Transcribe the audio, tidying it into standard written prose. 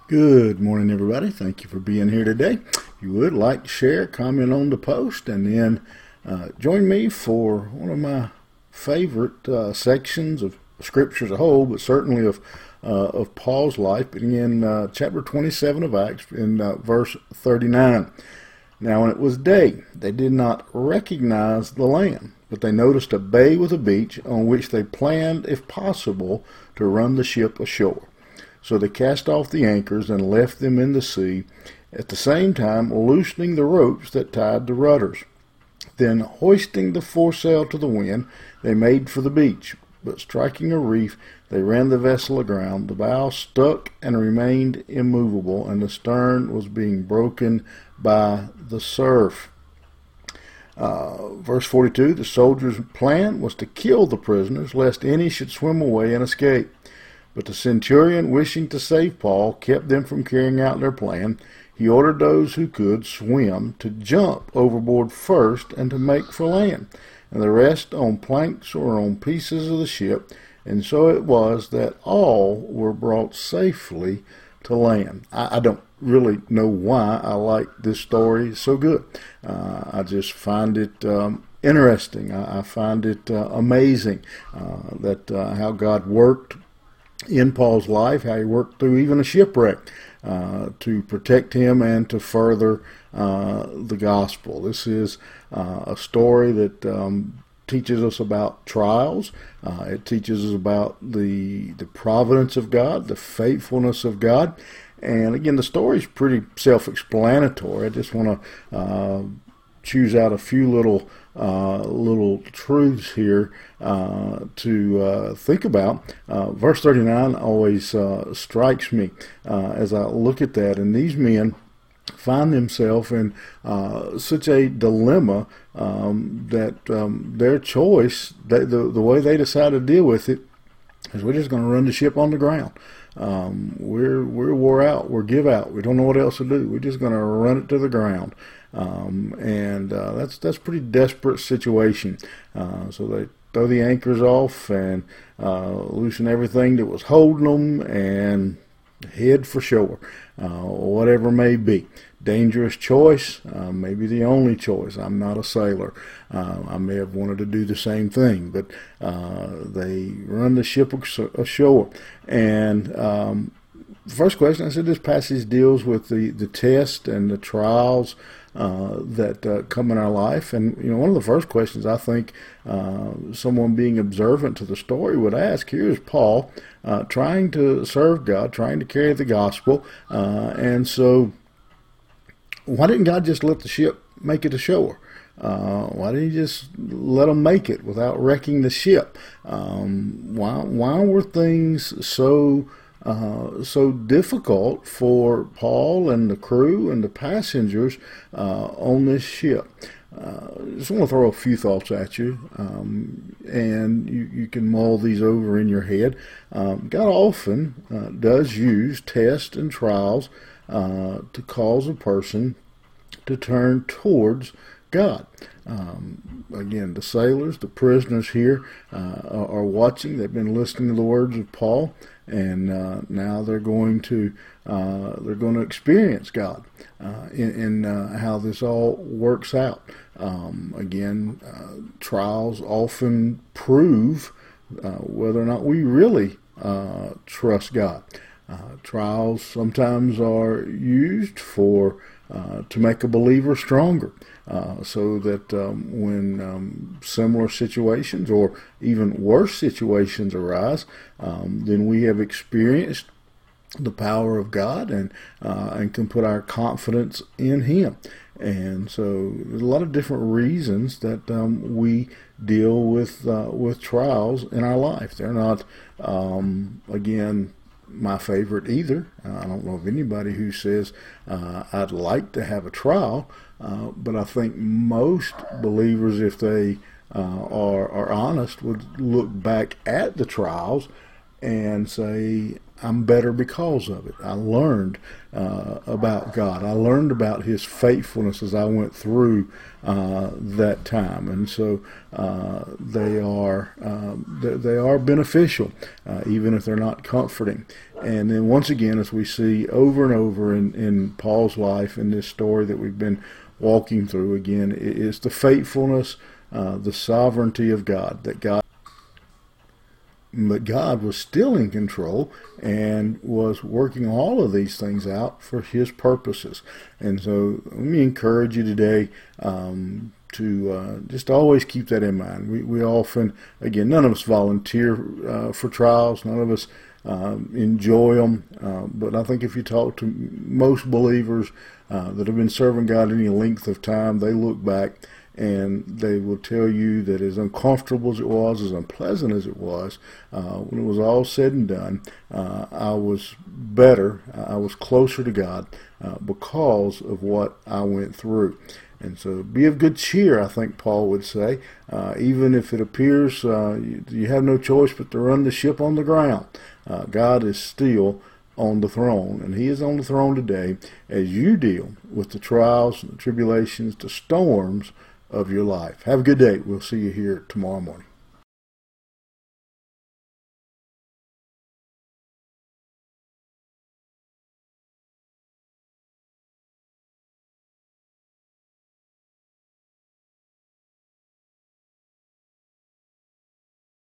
Good morning, everybody. Thank you for being here today. If you would like, share, comment on the post, and then join me for one of my favorite sections of Scripture as a whole, but certainly of Paul's life, beginning in chapter 27 of Acts, in verse 39. Now, when it was day, they did not recognize the land, but they noticed a bay with a beach on which they planned, if possible, to run the ship ashore. So they cast off the anchors and left them in the sea, at the same time loosening the ropes that tied the rudders. Then, hoisting the foresail to the wind, they made for the beach. But striking a reef, they ran the vessel aground. The bow stuck and remained immovable, and the stern was being broken by the surf. Verse 42, the soldiers' plan was to kill the prisoners, lest any should swim away and escape. But the centurion, wishing to save Paul, kept them from carrying out their plan. He ordered those who could swim to jump overboard first and to make for land, and the rest on planks or on pieces of the ship. And so it was that all were brought safely to land. I don't really know why I like this story so good. I just find it interesting. I find it amazing that how God worked in Paul's life, how he worked through even a shipwreck to protect him and to further the gospel. This is a story that teaches us about trials. It teaches us about the providence of God, the faithfulness of God. And again, the story is pretty self-explanatory. I just want to choose out a few little truths here to think about. Verse 39 always strikes me as I look at that, and these men find themselves in such a dilemma that their choice, the way they decide to deal with it, is we're just going to run the ship on the ground. We're wore out. We're give out. We don't know what else to do. We're just going to run it to the ground. And that's a pretty desperate situation. So they throw the anchors off and loosen everything that was holding them and head for shore, whatever may be. Dangerous choice, maybe the only choice. I'm not a sailor. I may have wanted to do the same thing, but they run the ship ashore. And first question, I said this passage deals with the test and the trials that come in our life. And, one of the first questions I think someone being observant to the story would ask, here is Paul trying to serve God, trying to carry the gospel. And so why didn't God just let the ship make it ashore? Why didn't he just let them make it without wrecking the ship? Why were things so difficult for Paul and the crew and the passengers on this ship? Just want to throw a few thoughts at you, and you can mull these over in your head. God often does use tests and trials to cause a person to turn towards God. Again, the sailors, the prisoners here are watching. They've been listening to the words of Paul, and now they're going to experience God in how this all works out. Again, trials often prove whether or not we really trust God. Trials sometimes are used for to make a believer stronger, so that when similar situations or even worse situations arise, then we have experienced the power of God and can put our confidence in Him. And so there's a lot of different reasons that we deal with trials in our life. They're not again my favorite either. I don't know of anybody who says I'd like to have a trial, but I think most believers, if they are honest, would look back at the trials and say, I'm better because of it. I learned about God. I learned about His faithfulness as I went through that time, and so they are beneficial, even if they're not comforting. And then once again, as we see over and over in Paul's life, in this story that we've been walking through, again, it is the faithfulness, the sovereignty of God, but God was still in control and was working all of these things out for His purposes. And so let me encourage you today to just always keep that in mind. We often, again, none of us volunteer for trials. None of us enjoy them. But I think if you talk to most believers that have been serving God any length of time, they look back and they will tell you that as uncomfortable as it was, as unpleasant as it was, when it was all said and done, I was better, I was closer to God because of what I went through. And so be of good cheer, I think Paul would say, even if it appears you have no choice but to run the ship on the ground. God is still on the throne, and He is on the throne today as you deal with the trials and the tribulations, the storms of your life. Have a good day. We'll see you here tomorrow morning.